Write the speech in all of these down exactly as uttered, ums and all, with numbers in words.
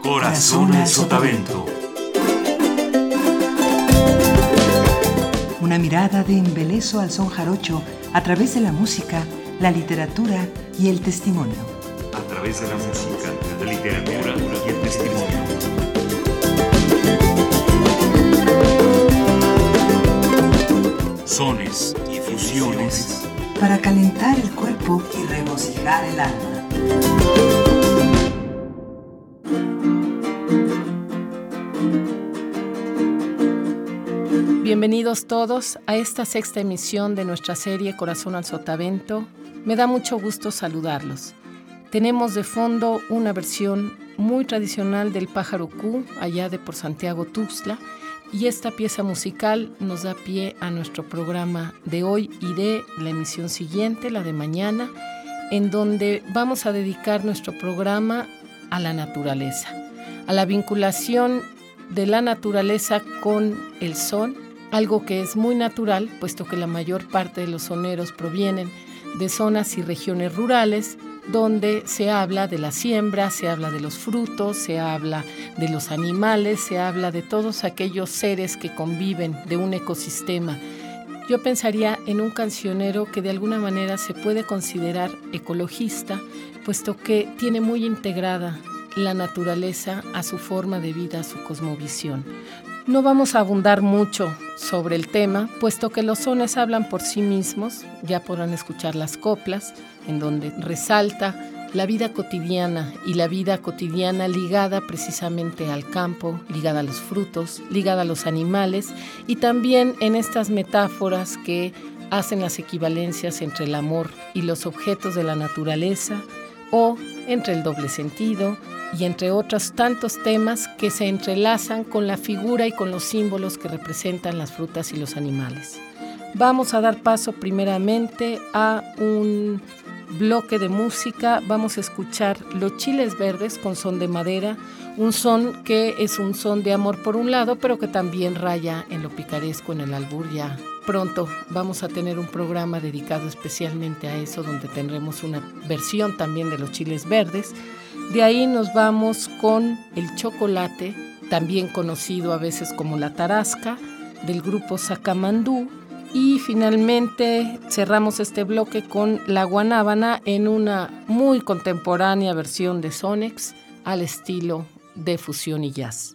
Corazón al Sotavento. Una mirada de embeleso al son jarocho a través de la música, la literatura y el testimonio. A través de la música, la literatura y el testimonio. Sones y fusiones. Para calentar el cuerpo y regocijar el alma. Bienvenidos todos a esta sexta emisión de nuestra serie Corazón al Sotavento. Me da mucho gusto saludarlos. Tenemos de fondo una versión muy tradicional del Pájaro Cú, allá de por Santiago Tuxtla, y esta pieza musical nos da pie a nuestro programa de hoy y de la emisión siguiente, la de mañana, en donde vamos a dedicar nuestro programa a la naturaleza, a la vinculación de la naturaleza con el son, algo que es muy natural, puesto que la mayor parte de los soneros provienen de zonas y regiones rurales, donde se habla de la siembra, se habla de los frutos, se habla de los animales, se habla de todos aquellos seres que conviven de un ecosistema. Yo pensaría en un cancionero que de alguna manera se puede considerar ecologista, puesto que tiene muy integrada la naturaleza a su forma de vida, a su cosmovisión. No vamos a abundar mucho sobre el tema, puesto que los sones hablan por sí mismos. Ya podrán escuchar las coplas, en donde resalta la vida cotidiana y la vida cotidiana ligada precisamente al campo, ligada a los frutos, ligada a los animales, y también en estas metáforas que hacen las equivalencias entre el amor y los objetos de la naturaleza, o entre el doble sentido, y entre otros tantos temas que se entrelazan con la figura y con los símbolos que representan las frutas y los animales. Vamos a dar paso primeramente a un bloque de música. Vamos a escuchar Los Chiles Verdes con son de madera, un son que es un son de amor por un lado, pero que también raya en lo picaresco, en el albur. Ya pronto vamos a tener un programa dedicado especialmente a eso, donde tendremos una versión también de Los Chiles Verdes. De ahí nos vamos con El Chocolate, también conocido a veces como La Tarasca, del grupo Sacamandú. Y finalmente cerramos este bloque con La Guanábana en una muy contemporánea versión de Sonex al estilo de fusión y jazz.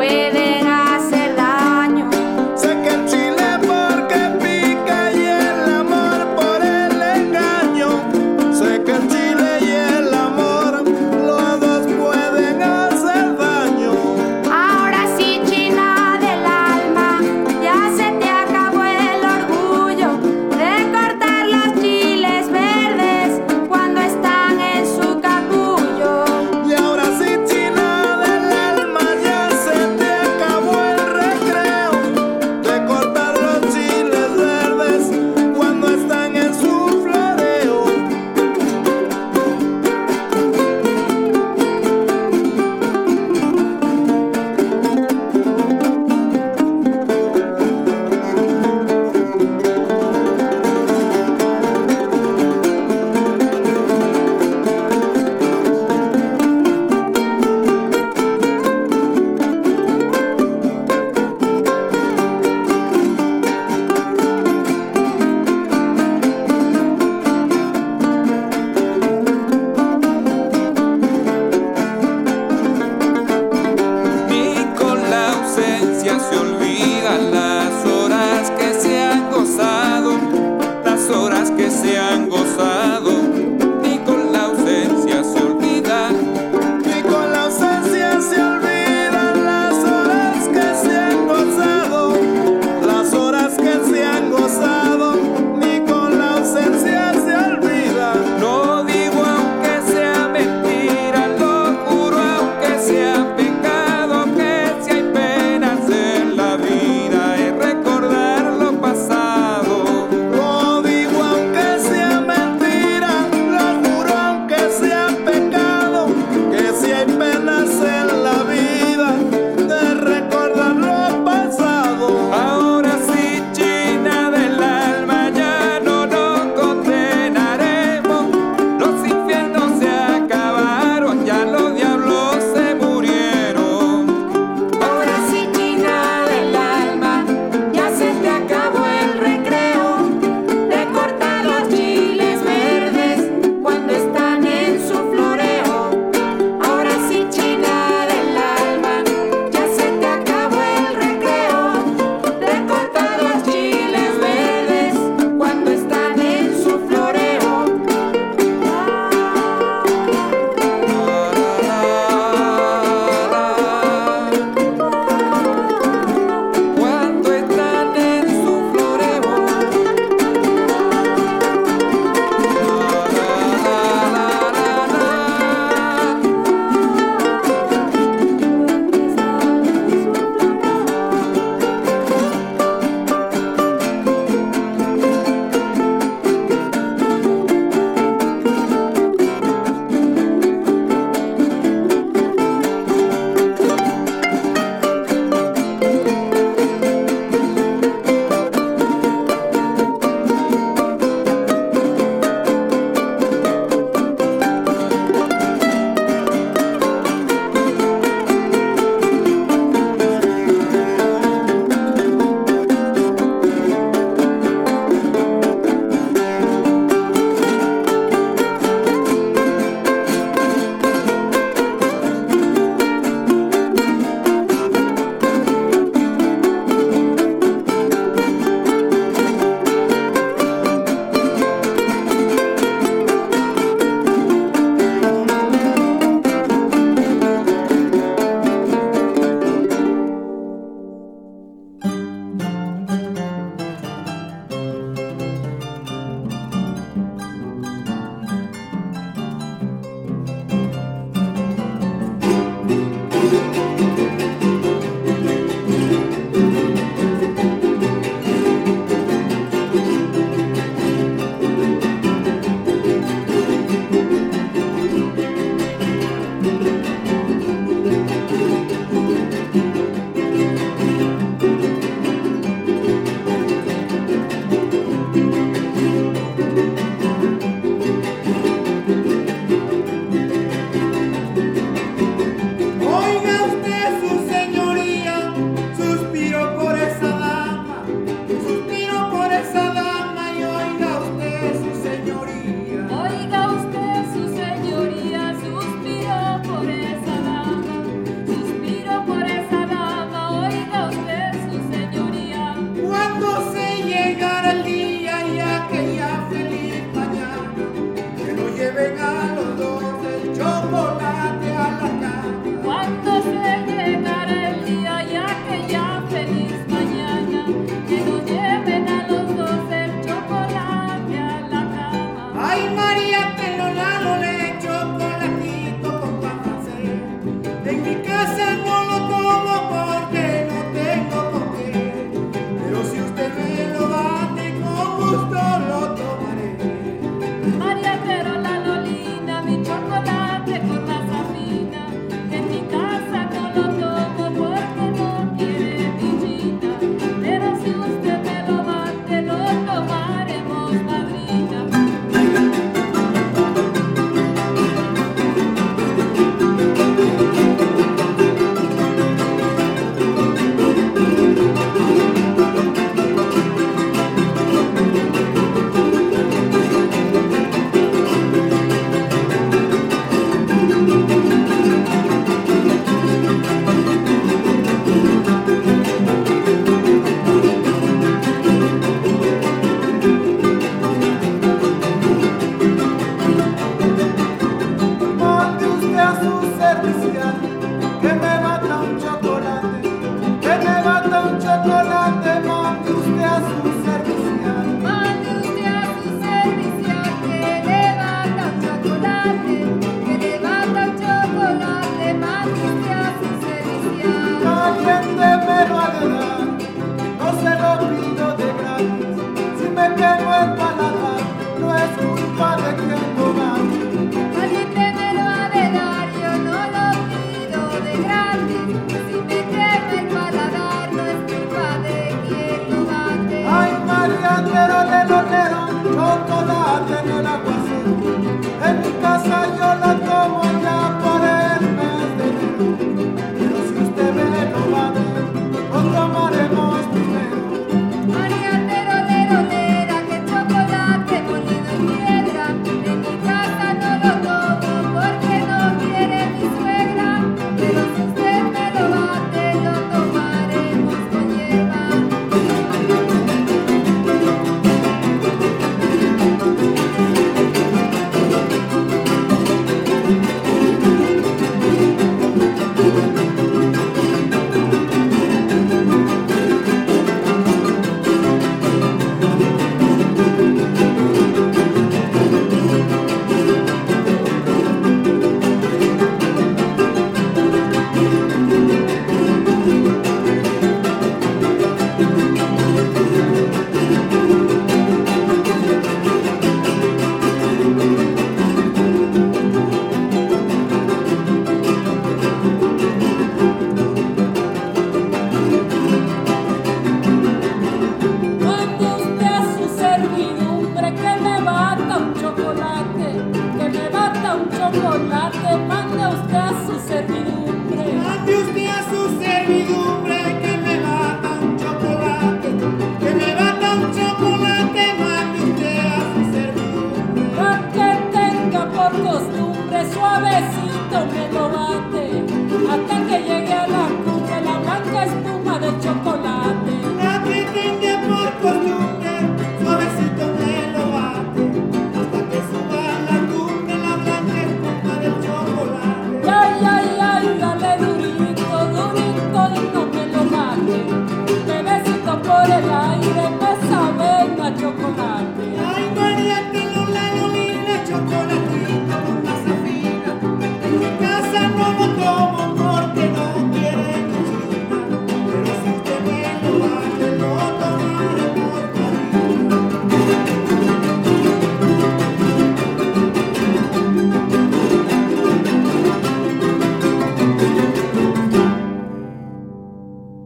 pueden hacer daño. Sé que el chile porque pica y el amor por el engaño. Sé que el chile y el amor los dos pueden hacer daño. Ahora sí, China del alma, ya se te acabó el orgullo de cortar los chiles verdes cuando están en su capullo. Y ahora sí, China del alma, ya se te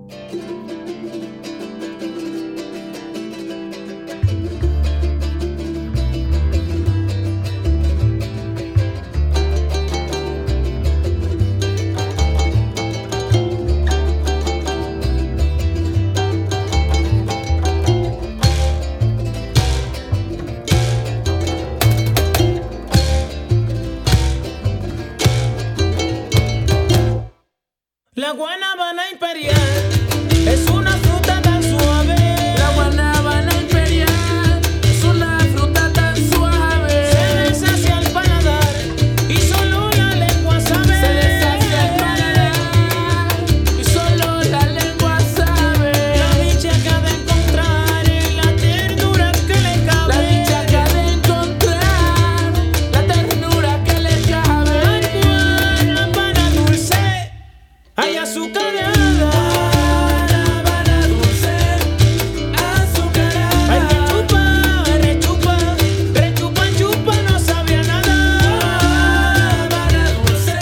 La guanábana imperial es una fruta tan suave. La guanábana imperial es una fruta tan suave. Se deshacia el paladar y solo la lengua sabe. Se deshacia el paladar y solo la lengua sabe. La dicha que ha de encontrar en la ternura que le cabe. La dicha que ha de encontrar la ternura que le cabe. La guanábana dulce, hay azucarada. Guanábana dulce, azucarada. Ay, que chupa, rechupa, rechupa, chupa, no sabía nada. Guanábana dulce.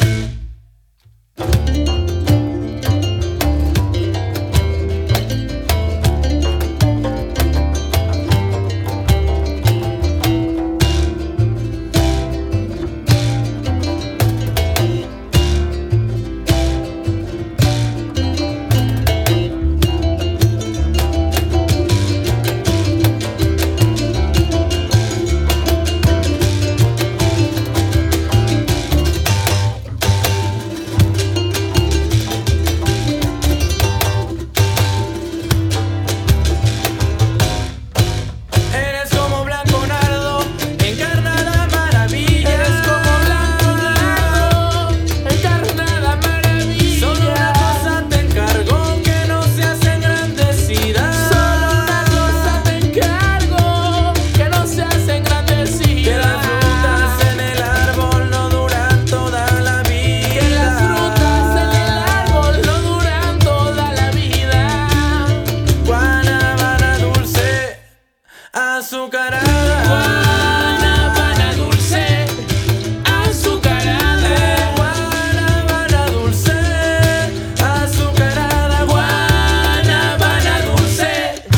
Eres como blanco nardo, encarnada maravilla. Eres como blanco nardo, encarnada maravilla. Solo una cosa te encargo, que no seas engrandecida. Solo una cosa te encargo, que no seas engrandecida. Que las frutas en el árbol no duran toda la vida. Que las frutas en el árbol no duran toda la vida. Guanábana dulce, azucarada. Guanábana dulce, azucarada. Guanábana dulce, azucarada. Guanábana dulce.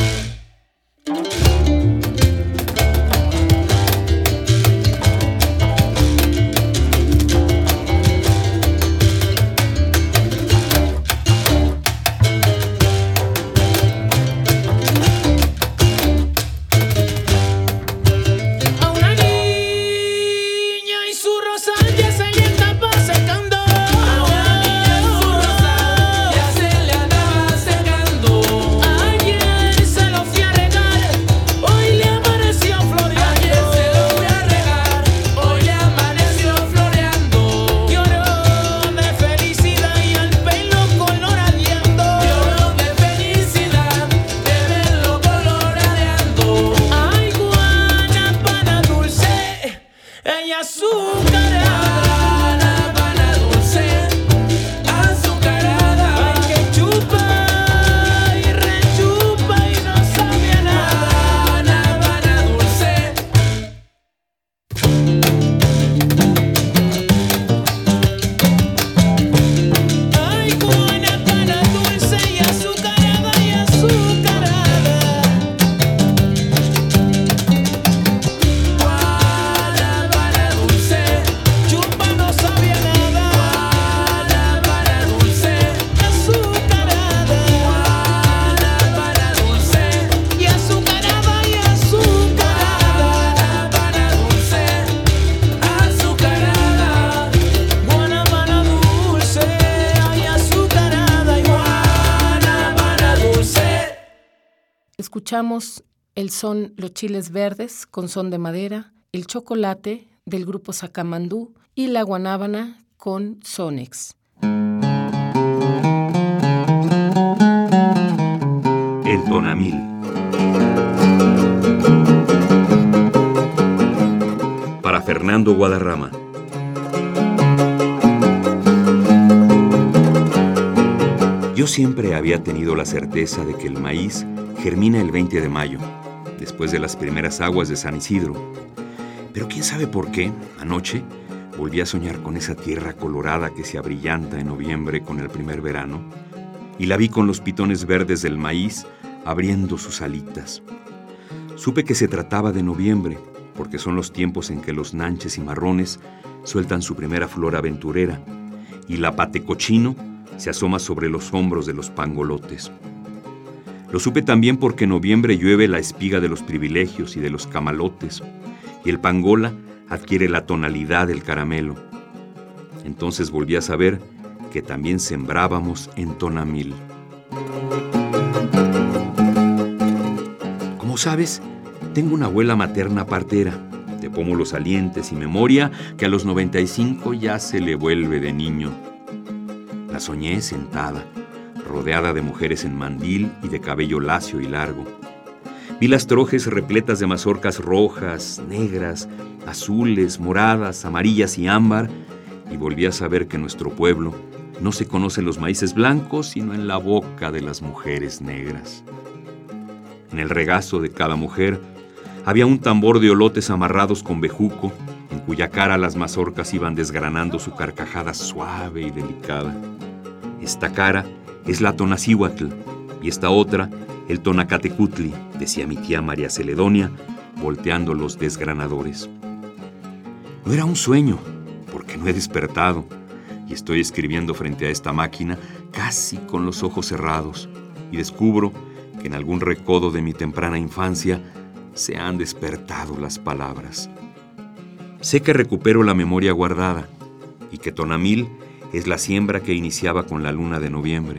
A una niña y su rosal ya se le estaba secando. A una niña y su rosal ya se le andaba secando. Ayer se lo fui a regar, hoy le amaneció floreando. Ayer se lo fui a regar, hoy le amaneció floreando. Lloró de felicidad y al pelo coloradeando. Lloró de felicidad de verlo coloradeando. Ay, guanábana dulce, ella azucarada. Guanábana dulce, azucarada. Ay, que chupa y rechupa y no sabía nada. Guanábana dulce. Ay, guanábana dulce y azucarada y azucarada. Guanábana dulce, Chupa no sabía nada. guanábana dulce, Azucarada. guanábana dulce, Y azucarada y azucarada. guanábana dulce, azucarada. Guanábana dulce, ay, azucarada y Guanábana dulce. Escuchamos el son Los Chiles Verdes con son de madera, el chocolate del grupo Sacamandú y la guanábana con Sonex. El tonamil. Para Fernando Guadarrama. Yo siempre había tenido la certeza de que el maíz germina el veinte de mayo, después de las primeras aguas de San Isidro. Pero quién sabe por qué, anoche volví a soñar con esa tierra colorada que se abrillanta en noviembre con el primer verano, y la vi con los pitones verdes del maíz abriendo sus alitas. Supe que se trataba de noviembre, porque son los tiempos en que los nanches y marrones sueltan su primera flor aventurera, y la patecochino se asoma sobre los hombros de los pangolotes. Lo supe también porque en noviembre llueve la espiga de los privilegios y de los camalotes, y el pangola adquiere la tonalidad del caramelo. Entonces volví a saber que también sembrábamos en Tonamil. Como sabes, tengo una abuela materna partera, de pómulos salientes y memoria que a los noventa y cinco ya se le vuelve de niño. La soñé sentada, rodeada de mujeres en mandil y de cabello lacio y largo. Vi las trojes repletas de mazorcas rojas, negras, azules, moradas, amarillas y ámbar, y volví a saber que en nuestro pueblo no se conocen los maíces blancos sino en la boca de las mujeres negras. En el regazo de cada mujer había un tambor de olotes amarrados con bejuco, en cuya cara las mazorcas iban desgranando su carcajada suave y delicada. Esta cara es la Tonacíhuatl y esta otra el Tonacatecutli, decía mi tía María Celedonia, volteando los desgranadores. No era un sueño, porque no he despertado y estoy escribiendo frente a esta máquina casi con los ojos cerrados y descubro que en algún recodo de mi temprana infancia se han despertado las palabras. Sé que recupero la memoria guardada y que Tonamil es la siembra que iniciaba con la luna de noviembre.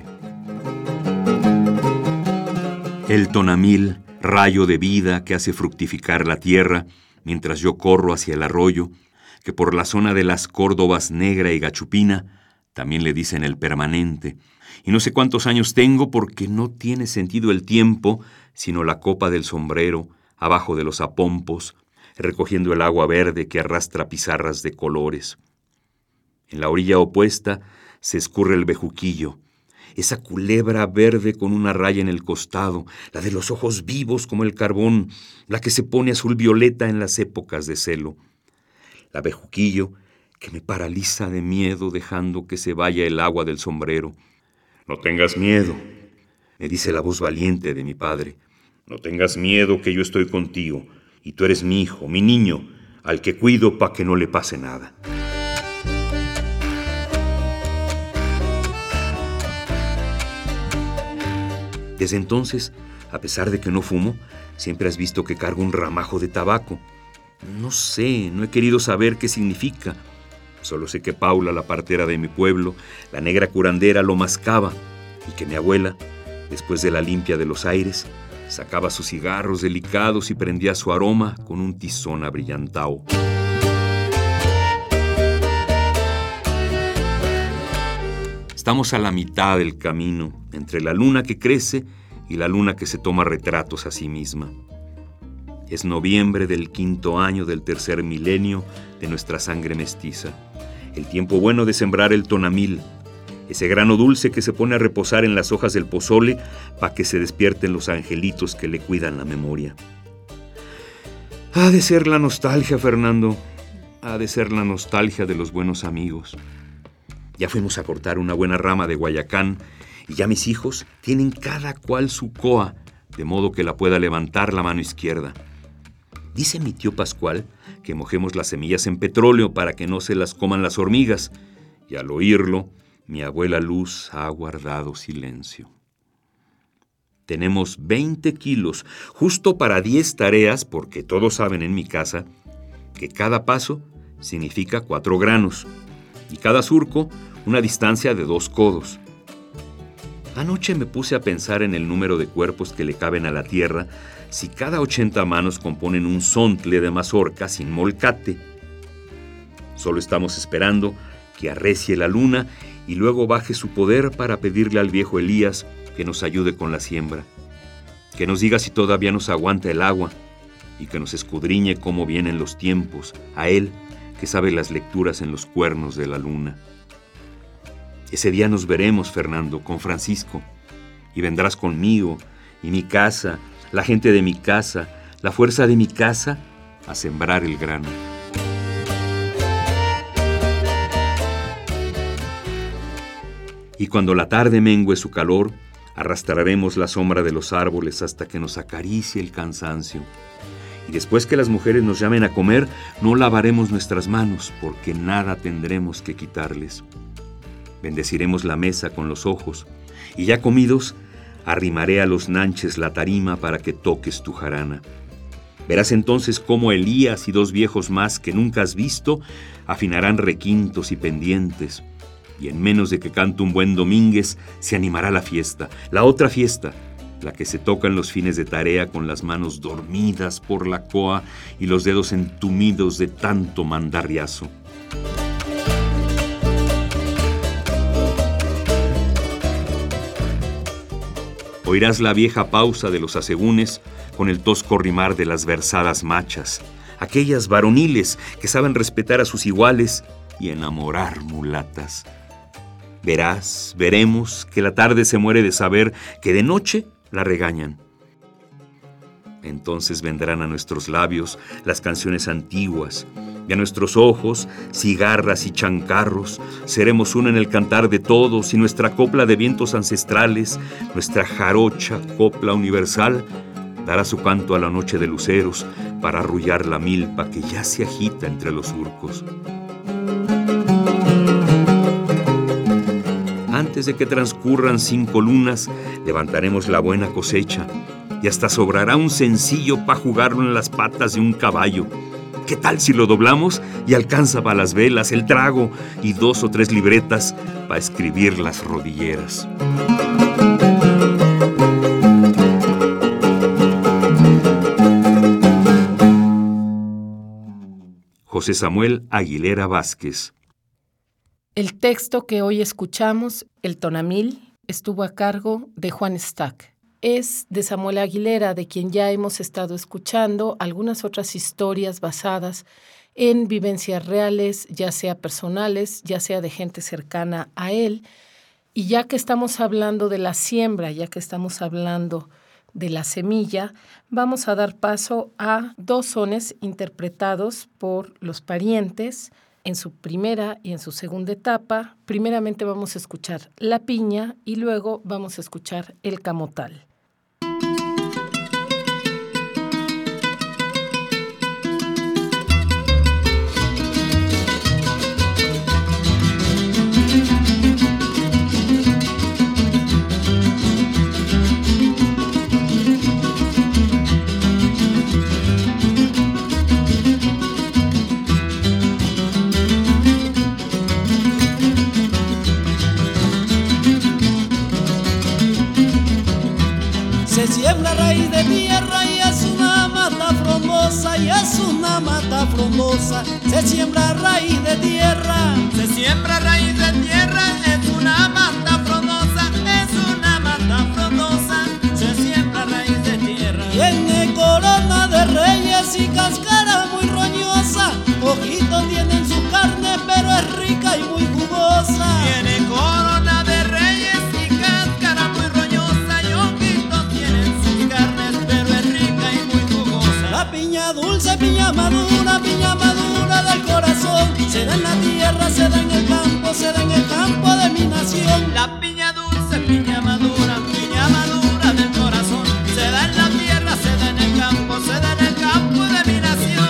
El Tonamil, rayo de vida que hace fructificar la tierra mientras yo corro hacia el arroyo, que por la zona de las Córdobas Negra y Gachupina también le dicen el permanente, y no sé cuántos años tengo porque no tiene sentido el tiempo, sino la copa del sombrero, abajo de los apompos, recogiendo el agua verde que arrastra pizarras de colores. En la orilla opuesta se escurre el bejuquillo, esa culebra verde con una raya en el costado, la de los ojos vivos como el carbón, la que se pone azul violeta en las épocas de celo. La bejuquillo que me paraliza de miedo dejando que se vaya el agua del sombrero. «No tengas miedo», me dice la voz valiente de mi padre. «No tengas miedo que yo estoy contigo, y tú eres mi hijo, mi niño, al que cuido pa' que no le pase nada». Desde entonces, a pesar de que no fumo, siempre has visto que cargo un ramajo de tabaco. No sé, no he querido saber qué significa. Solo sé que Paula, la partera de mi pueblo, la negra curandera, lo mascaba y que mi abuela, después de la limpia de los aires, sacaba sus cigarros delicados y prendía su aroma con un tizón abrillantao. Estamos a la mitad del camino, entre la luna que crece y la luna que se toma retratos a sí misma. Es noviembre del quinto año del tercer milenio de nuestra sangre mestiza, el tiempo bueno de sembrar el Tonamil, ese grano dulce que se pone a reposar en las hojas del pozole para que se despierten los angelitos que le cuidan la memoria. Ha de ser la nostalgia, Fernando, ha de ser la nostalgia de los buenos amigos. Ya fuimos a cortar una buena rama de guayacán y ya mis hijos tienen cada cual su coa, de modo que la pueda levantar la mano izquierda. Dice mi tío Pascual que mojemos las semillas en petróleo para que no se las coman las hormigas, y al oírlo, mi abuela Luz ha guardado silencio. Tenemos veinte kilos, justo para diez tareas, porque todos saben en mi casa que cada paso significa cuatro granos, y cada surco una distancia de dos codos. Anoche me puse a pensar en el número de cuerpos que le caben a la tierra si cada ochenta manos componen un zontle de mazorca sin molcate. Solo estamos esperando que arrecie la luna y luego baje su poder para pedirle al viejo Elías que nos ayude con la siembra, que nos diga si todavía nos aguanta el agua y que nos escudriñe cómo vienen los tiempos, a él que sabe las lecturas en los cuernos de la luna. Ese día nos veremos, Fernando, con Francisco, y vendrás conmigo, y mi casa, la gente de mi casa, la fuerza de mi casa, a sembrar el grano. Y cuando la tarde mengue su calor, arrastraremos la sombra de los árboles hasta que nos acaricie el cansancio. Y después que las mujeres nos llamen a comer, no lavaremos nuestras manos, porque nada tendremos que quitarles. Bendeciremos la mesa con los ojos, y ya comidos, arrimaré a los nanches la tarima para que toques tu jarana. Verás entonces cómo Elías y dos viejos más que nunca has visto afinarán requintos y pendientes, y en menos de que cante un buen domínguez se animará la fiesta, la otra fiesta, la que se toca en los fines de tarea con las manos dormidas por la coa y los dedos entumidos de tanto mandarriazo. Oirás la vieja pausa de los asegúnes con el tosco rimar de las versadas machas, aquellas varoniles que saben respetar a sus iguales y enamorar mulatas. Verás, veremos que la tarde se muere de saber que de noche la regañan. Entonces vendrán a nuestros labios las canciones antiguas, y a nuestros ojos, cigarras y chancarros, seremos una en el cantar de todos, y nuestra copla de vientos ancestrales, nuestra jarocha copla universal, dará su canto a la noche de luceros para arrullar la milpa que ya se agita entre los surcos. Antes de que transcurran cinco lunas, levantaremos la buena cosecha, y hasta sobrará un sencillo para jugarlo en las patas de un caballo. ¿Qué tal si lo doblamos y alcanza para las velas, el trago y dos o tres libretas para escribir las rodilleras? José Samuel Aguilera Vázquez. El texto que hoy escuchamos, El Tonamil, estuvo a cargo de Juan Stack. Es de Samuel Aguilera, de quien ya hemos estado escuchando algunas otras historias basadas en vivencias reales, ya sea personales, ya sea de gente cercana a él. Y ya que estamos hablando de la siembra, ya que estamos hablando de la semilla, vamos a dar paso a dos sones interpretados por los parientes en su primera y en su segunda etapa. Primeramente vamos a escuchar La Piña y luego vamos a escuchar El Camotal. Se siembra raíz de tierra y es una mata frondosa, y es una mata frondosa. Se siembra raíz de tierra, Se siembra raíz de tierra, es una mata frondosa, es una mata frondosa. Se siembra raíz de tierra. tiene corona de reyes y cáscara muy roñosa. Ojitos tienen su carne, pero es rica y muy jugosa. Tiene corona de reyes y cáscara muy roñosa, y ojitos tienen sus carnes, pero es rica y muy jugosa. La piña dulce, piña madura, piña madura del corazón. Se da en la tierra, se da en el campo, se da en el campo de mi nación. La piña dulce, piña madura, piña madura del corazón. Se da en la tierra, se da en el campo, se da en el campo de mi nación.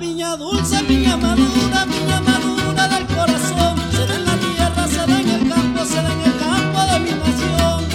piña dulce, piña madura, piña madura del corazón. Se da en la tierra, se da en el campo, se da en el campo de mi nación.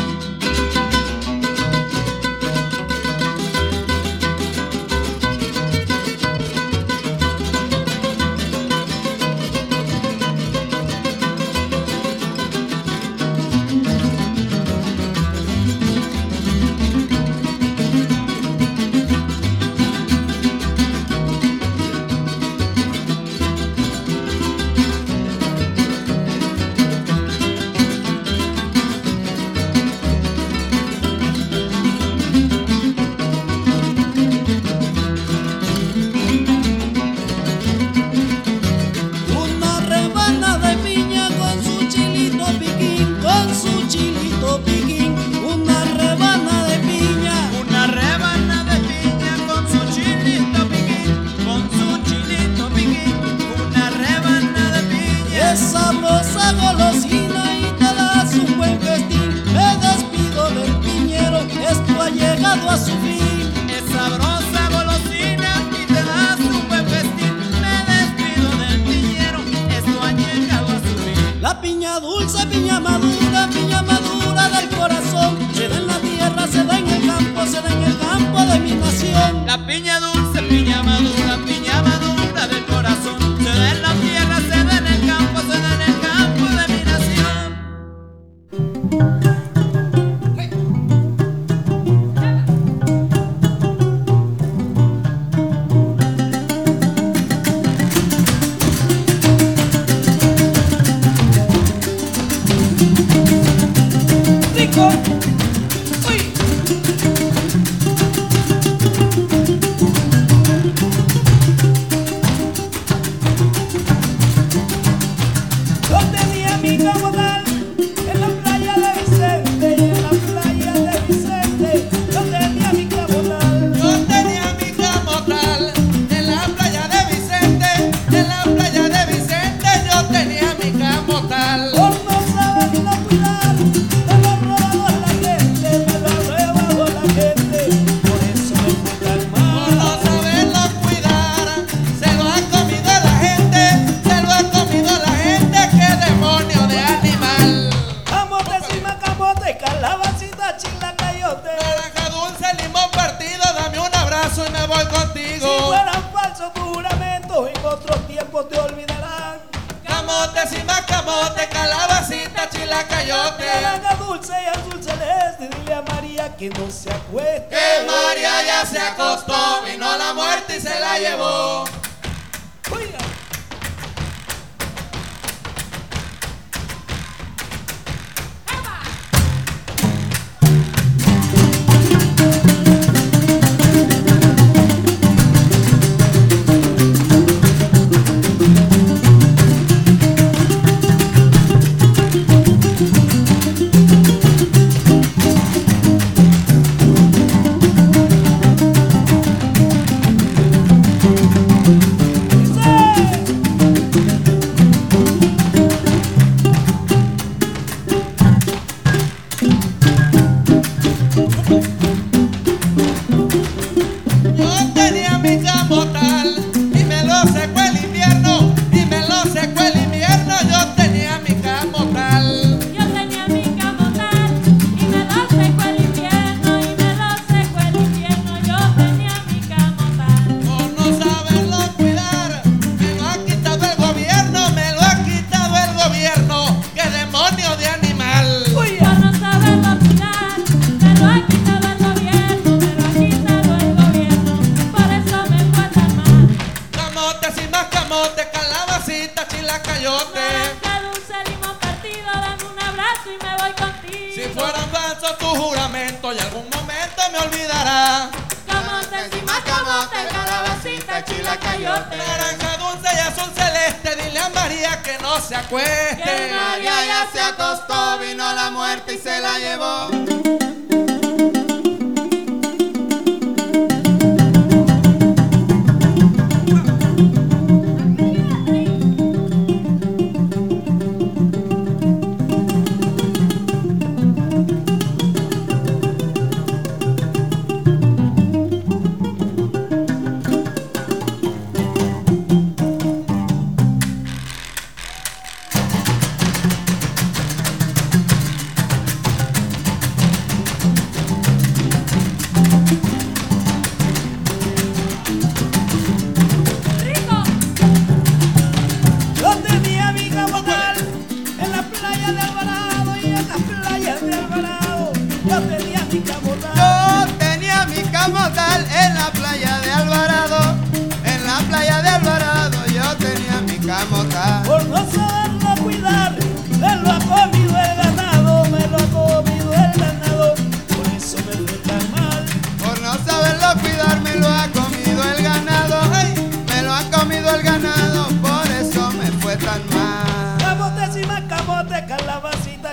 Naranja dulce y azul celeste, dile a María que no se acueste. Que María ya se acostó, vino la muerte y se la llevó.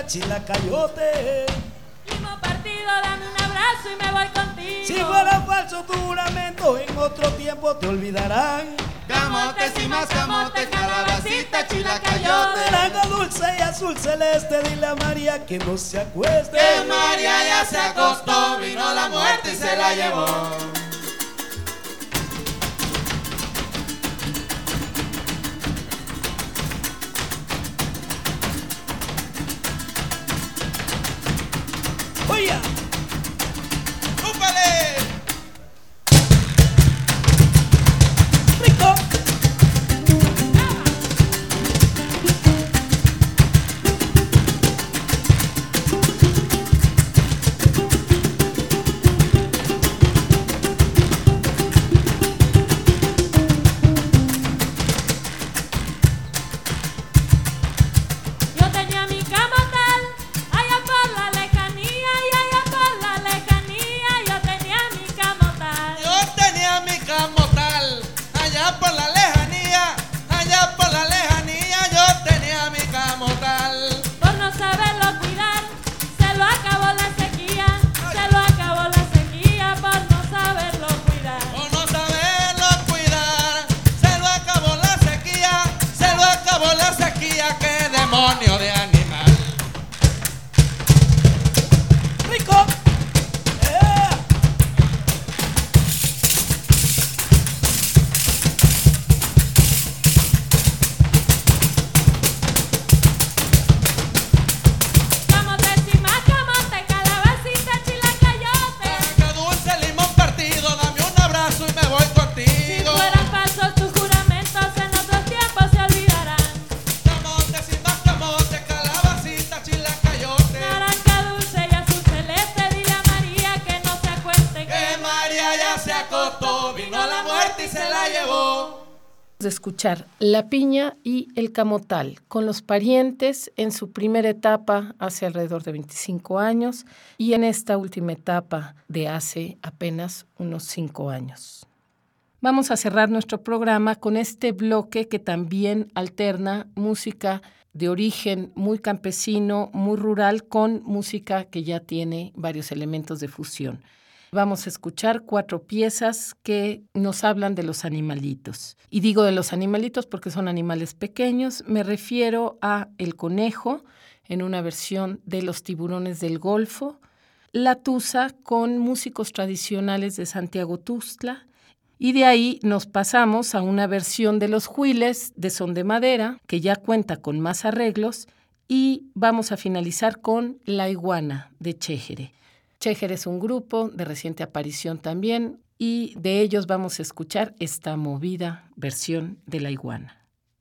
Chilacayote. Primo partido, dame un abrazo y me voy contigo. Si fuera falso tu juramento, en otro tiempo te olvidarán. Camotes y más camotes, calabacita, chilacayote. Naranja dulce y azul celeste, dile a María que no se acueste. Que María ya se acostó, vino la muerte y se la llevó. ¡Oye! ¡Úpale! ¡Rico! Yo tenía mi camotal allá por la lejanía y allá por la lejanía yo tenía mi camotal. Yo tenía mi camotal, allá por la lejanía, allá por la lejanía yo tenía mi camotal. Por no saberlo cuidar, se lo acabó la sequía, se lo acabó la sequía por no saberlo cuidar. Por no saberlo cuidar, se lo acabó la sequía, se lo acabó la sequía, qué demonio de animal. ¡Rico! ¡Eh! Camotes y más camote, calabacita, chilacayote. Naranja dulce, limón partido, dame un abrazo y me voy Si contigo. fueran falsos tus juramentos, en otros tiempos se olvidarán. Camotes y más camotes, calabacita, chilacayote. Naranja dulce y azul celeste, dile a María que no se acueste. Que María ya se acostó, vino la muerte y se la llevó. De escuchar La Piña y El Camotal, con los parientes en su primera etapa hace alrededor de veinticinco años y en esta última etapa de hace apenas unos cinco años. Vamos a cerrar nuestro programa con este bloque que también alterna música de origen muy campesino, muy rural, con música que ya tiene varios elementos de fusión. Vamos a escuchar cuatro piezas que nos hablan de los animalitos. Y digo de los animalitos porque son animales pequeños. Me refiero a El Conejo, en una versión de Los Tiburones del Golfo, La Tusa con músicos tradicionales de Santiago Tuxtla, y de ahí nos pasamos a una versión de Los Huiles de Son de Madera, que ya cuenta con más arreglos, y vamos a finalizar con La Iguana de Chéjere. Chéjere es un grupo de reciente aparición también, y de ellos vamos a escuchar esta movida versión de La Iguana.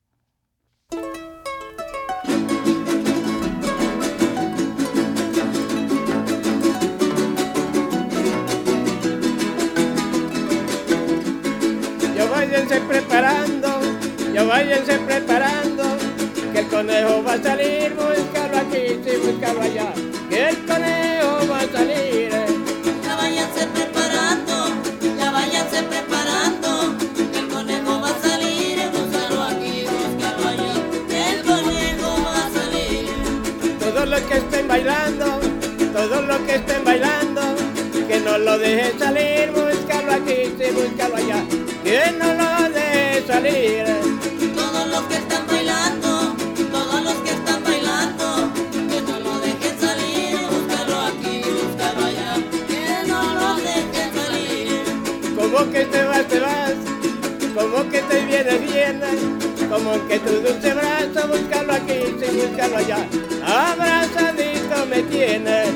Ya váyanse preparando, ya váyanse preparando, que el conejo va a salir, búscalo aquí, sí, búscalo allá, que el conejo va a salir. Ya váyanse preparando, ya váyanse preparando, que el conejo va a salir, búscalo aquí, búscalo allá, que el conejo va a salir. Todos los que estén bailando, todos los que estén bailando, que no lo dejen salir, búscalo aquí, sí, búscalo allá, que no lo dejen salir. Todos los que están bailando, todos los que están bailando, que no lo dejen salir, búscalo aquí, búscalo allá, que no lo dejen salir. Como que te vas, te vas, como que te vienes, vienes, como que tu dulce brazo, búscalo aquí, sí, búscalo allá, abrazadito me tienes.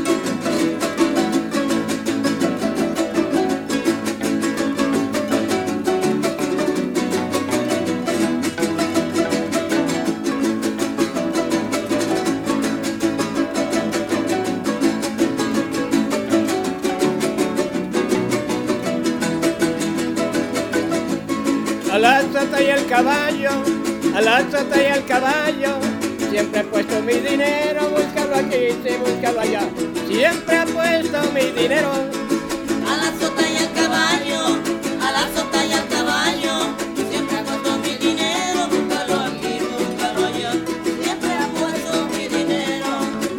A la sota y el caballo, a la sota y el caballo, siempre he puesto mi dinero, búscalo aquí, sí, búscalo allá, siempre he puesto mi dinero. A la sota y al caballo, a la sota y al caballo, siempre he puesto mi dinero, búscalo aquí, búscalo allá, siempre he puesto mi dinero.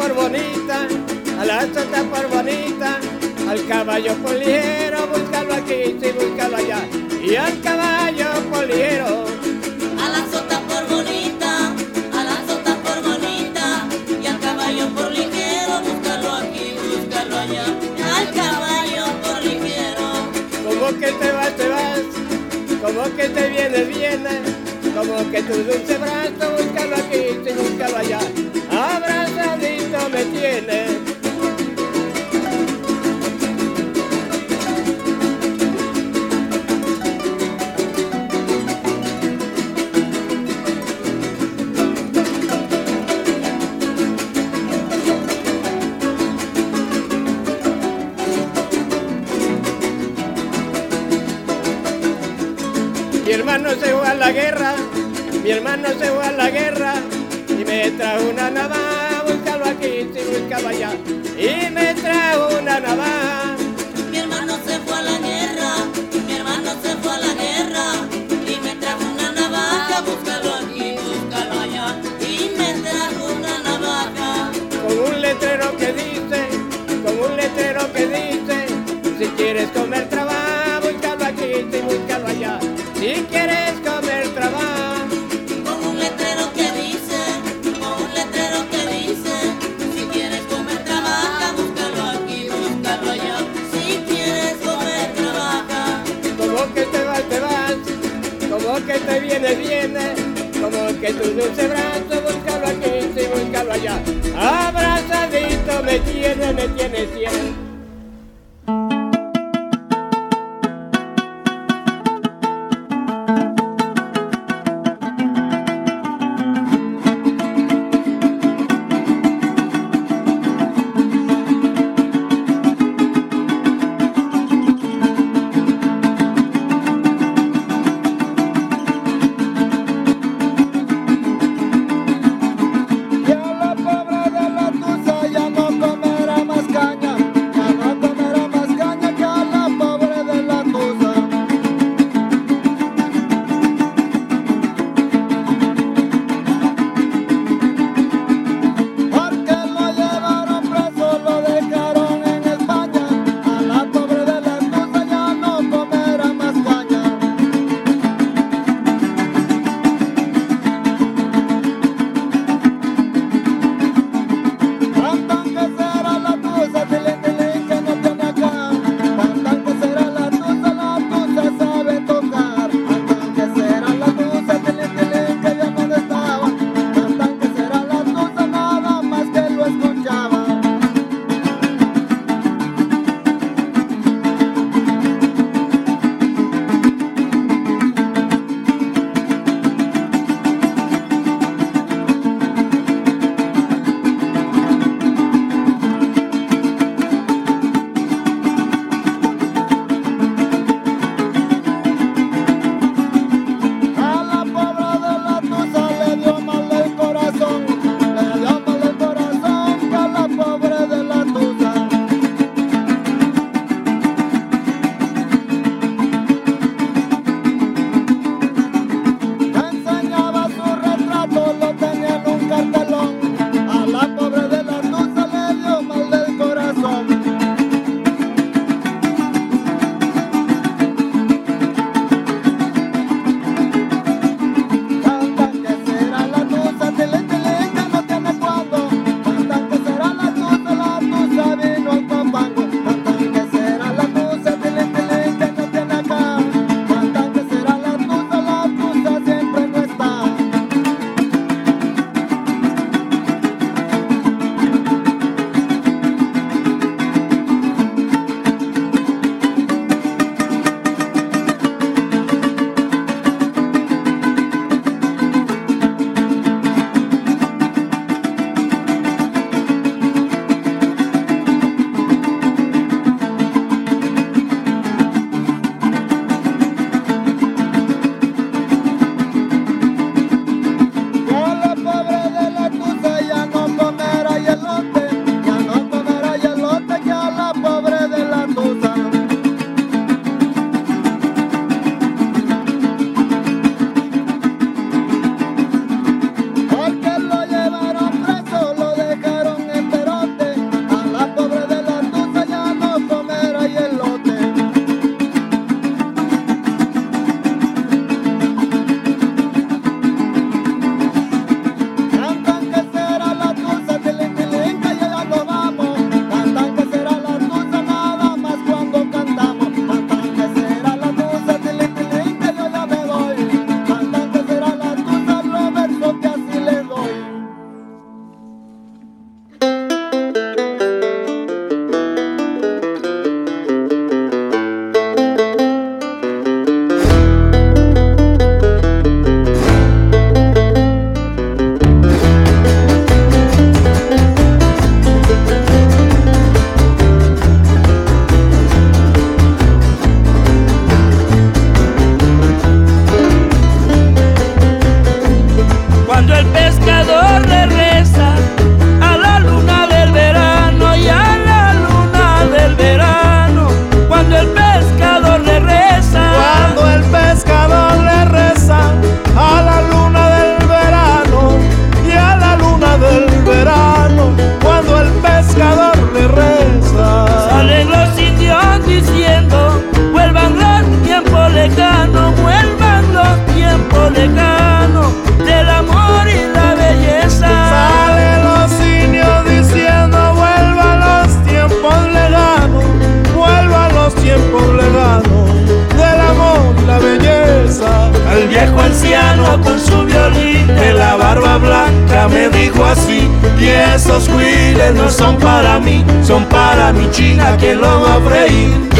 por bonita, a la sota por bonita, al caballo por ligero, búscalo aquí, sí, búscalo allá. Y al caballo por ligero, A la sota por bonita, a la sota por bonita, y al caballo por ligero, búscalo aquí, búscalo allá. Al caballo por ligero. como que te vas, te vas, como que te vienes, vienes, como que tu dulce brazo, búscalo aquí, sí, búscalo allá. Abrazadito me tienes. Mi hermano se fue a la guerra, mi hermano se fue a la guerra y me trajo una navaja, búscalo aquí, sí, búscalo allá. Y me trajo una navaja. Mi hermano se fue a la guerra, mi hermano se fue a la guerra, y me trajo una navaja, búscalo aquí, búscalo allá. Y me trajo una navaja. Con un letrero que dice, con un letrero que dice, si quieres comer trabaja, búscalo aquí, sí, búscalo allá. Si quieres comer trabaja. Con un letrero que dice, con un letrero que dice, si quieres comer trabaja, búscalo aquí, búscalo allá. Si quieres comer trabaja. Como que te vas, te vas, como que te vienes, vienes, como que tu dulce brazo, búscalo aquí, sí, búscalo allá. Abrazadito me tienes, me tienes, tienes. blanca me dijo así: y esos huiles no son para mí, son para mi china que lo va a freír.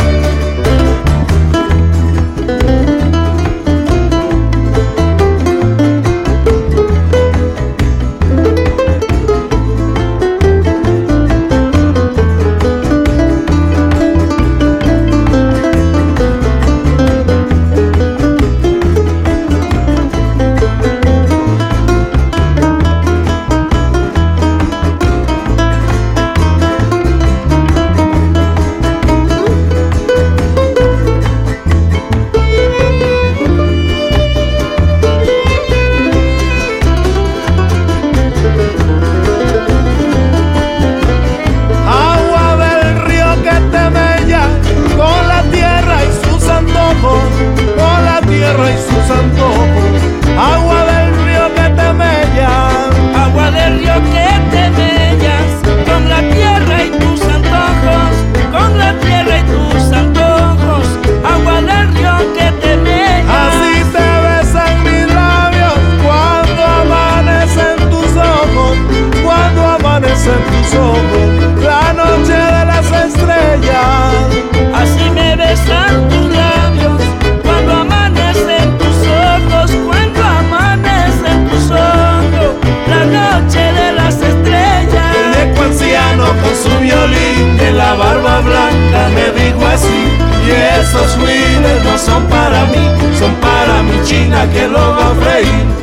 Esos huiles no son para mí, son para mi china que lo va a freír.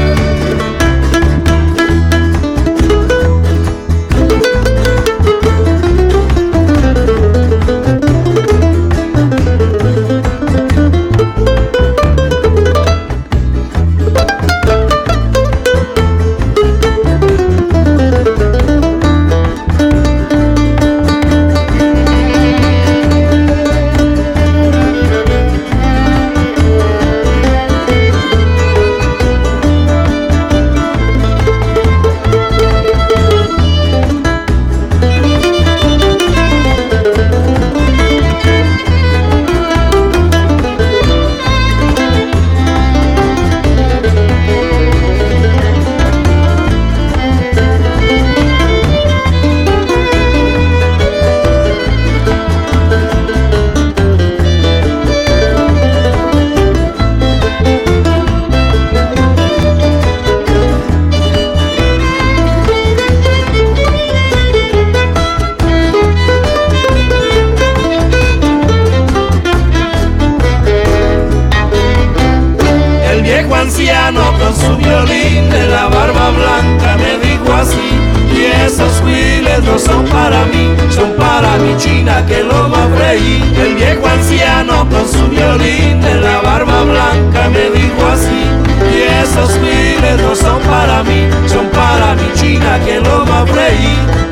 Con su violín de la barba blanca me dijo así: y esos huiles no son para mí, son para mi china que lo va a freír. El viejo anciano con su violín de la barba blanca me dijo así: y esos huiles no son para mí, son para mi china que lo va a freír.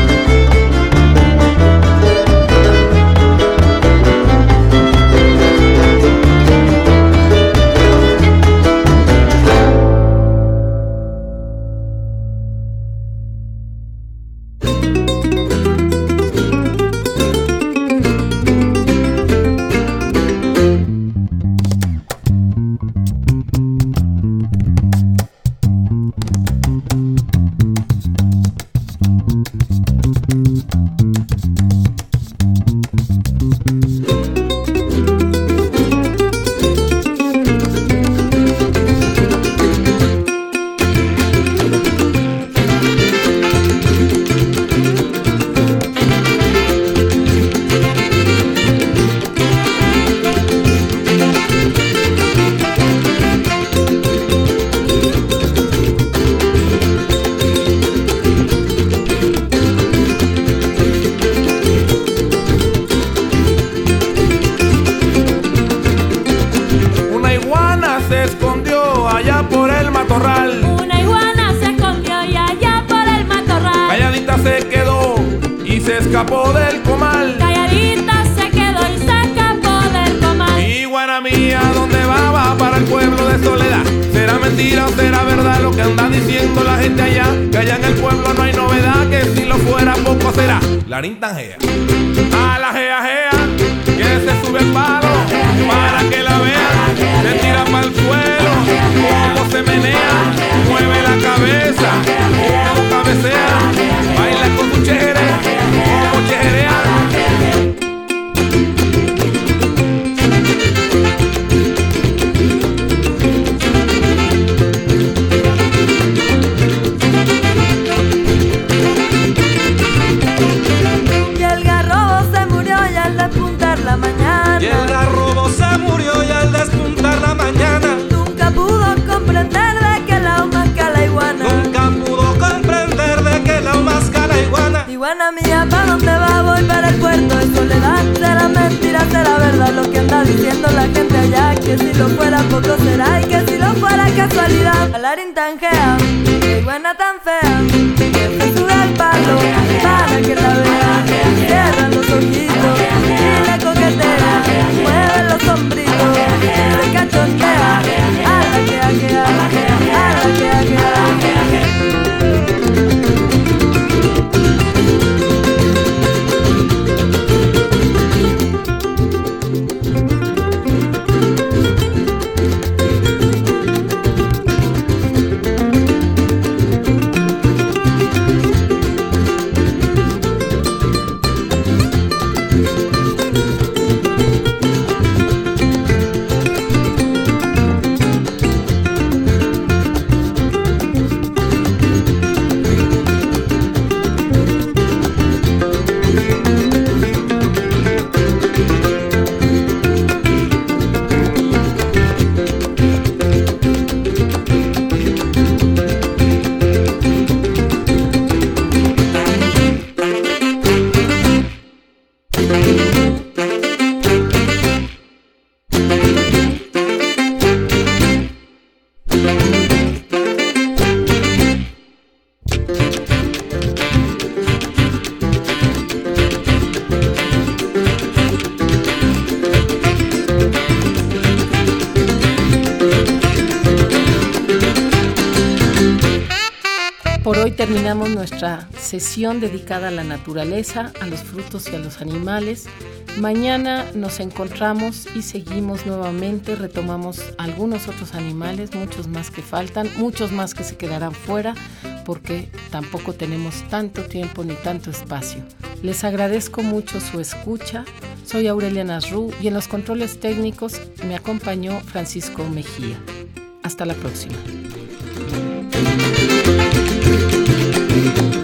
Escapó del comal, calladita se quedó y se escapó del comal. Mi guana mía, ¿dónde va? Va para el pueblo de Soledad. ¿Será mentira o será verdad lo que anda diciendo la gente allá? Que allá en el pueblo no hay novedad, que si lo fuera poco será. Larín Tangea, a la jea jea, que se sube el palo para que la vean. Se tira para el suelo, como se menea, mueve la cabeza buena mía, ¿pa' dónde va? Voy para el puerto de Soledad. Será mentira, será verdad lo que anda diciendo la gente allá, que si lo fuera poco será y que si lo fuera casualidad. Bailarín tan gea, qué buena tan fea, que se sube al palo para que la vea. Cierra los ojitos y le coquetea, mueve los sombritos, se cachondea. A la que a que a la que a la que a que a. Por hoy terminamos nuestra sesión dedicada a la naturaleza, a los frutos y a los animales. Mañana nos encontramos y seguimos nuevamente, retomamos algunos otros animales, muchos más que faltan, muchos más que se quedarán fuera, porque tampoco tenemos tanto tiempo ni tanto espacio. Les agradezco mucho su escucha. Soy Aurelia Nasrú y en los controles técnicos me acompañó Francisco Mejía. Hasta la próxima. Thank you.